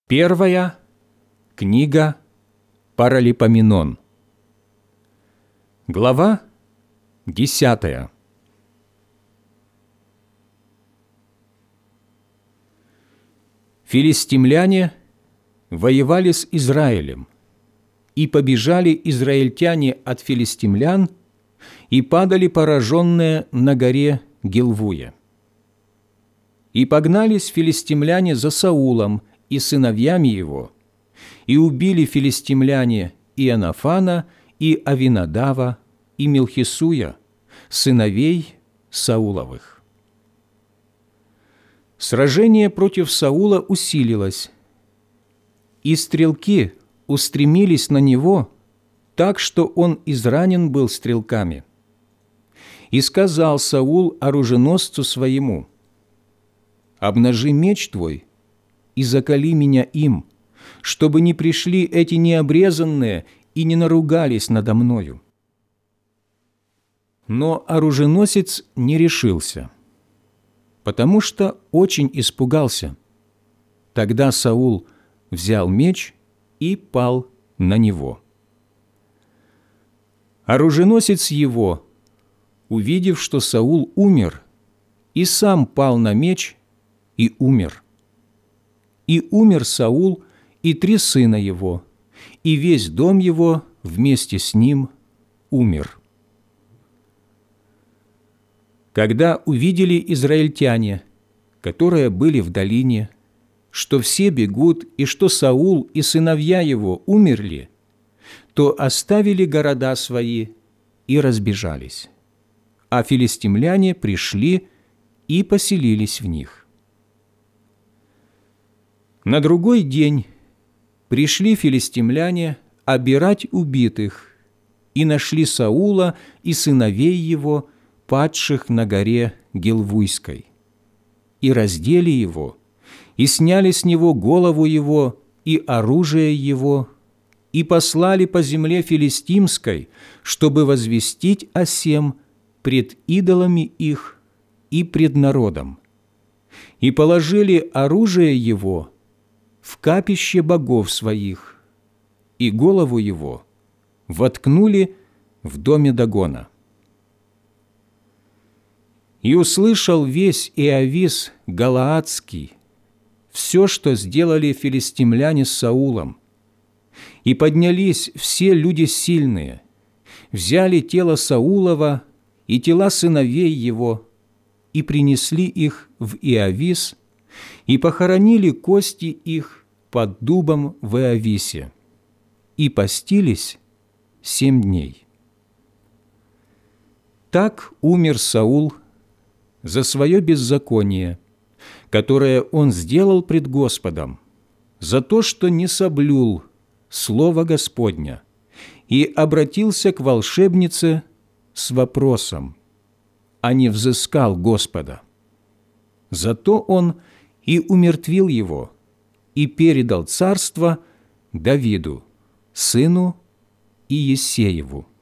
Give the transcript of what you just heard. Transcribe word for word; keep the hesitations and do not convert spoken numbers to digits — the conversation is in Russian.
Первая книга Паралипоменон. Глава десятая. Филистимляне воевали с Израилем, и побежали израильтяне от филистимлян, и падали пораженные на горе Гилвуе. И погнались филистимляне за Саулом и сыновьями его, и убили филистимляне Иоаннафана, и Авинадава, и Мелхисуя, сыновей Сауловых. Сражение против Саула усилилось, и стрелки устремились на него так, что он изранен был стрелками. И сказал Саул оруженосцу своему: «Обнажи меч твой и заколи меня им, чтобы не пришли эти необрезанные и не наругались надо мною». Но оруженосец не решился, потому что очень испугался. Тогда Саул взял меч и пал на него. Оруженосец его, увидев, что Саул умер, и сам пал на меч и умер. И умер Саул и три сына его, и весь дом его вместе с ним умер. Когда увидели израильтяне, которые были в долине, что все бегут, и что Саул и сыновья его умерли, то оставили города свои и разбежались, а филистимляне пришли и поселились в них. На другой день пришли филистимляне обирать убитых, и нашли Саула и сыновей его, падших на горе Гилвуйской, и раздели его, и сняли с него голову его и оружие его, и послали по земле филистимской, чтобы возвестить о сем пред идолами их и пред народом, и положили оружие его в капище богов своих, и голову его воткнули в доме Дагона. И услышал весь Иавис Галаадский все, что сделали филистимляне с Саулом, и поднялись все люди сильные, взяли тело Саулова и тела сыновей его, и принесли их в Иавис, и похоронили кости их под дубом в Иависе, и постились семь дней. Так умер Саул за свое беззаконие, которое он сделал пред Господом, за то, что не соблюл Слово Господня и обратился к волшебнице с вопросом, а не взыскал Господа. Зато он и умертвил его, и передал царство Давиду, сыну Иессееву.